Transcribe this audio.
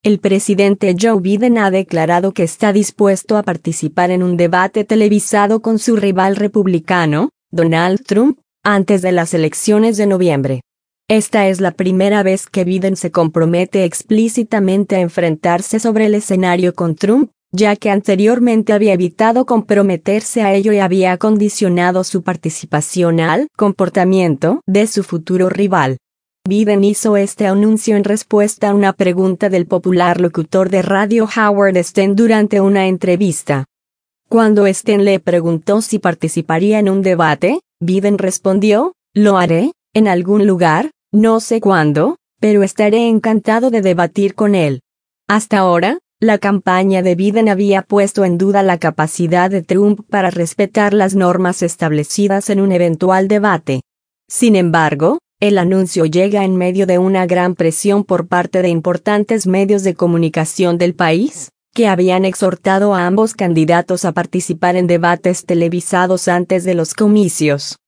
El presidente Joe Biden ha declarado que está dispuesto a participar en un debate televisado con su rival republicano, Donald Trump, antes de las elecciones de noviembre. Esta es la primera vez que Biden se compromete explícitamente a enfrentarse sobre el escenario con Trump, ya que anteriormente había evitado comprometerse a ello y había condicionado su participación al comportamiento de su futuro rival. Biden hizo este anuncio en respuesta a una pregunta del popular locutor de radio Howard Stern durante una entrevista. Cuando Stern le preguntó si participaría en un debate, Biden respondió: "Lo haré, en algún lugar, no sé cuándo, pero estaré encantado de debatir con él". Hasta ahora, la campaña de Biden había puesto en duda la capacidad de Trump para respetar las normas establecidas en un eventual debate. Sin embargo, el anuncio llega en medio de una gran presión por parte de importantes medios de comunicación del país, que habían exhortado a ambos candidatos a participar en debates televisados antes de los comicios.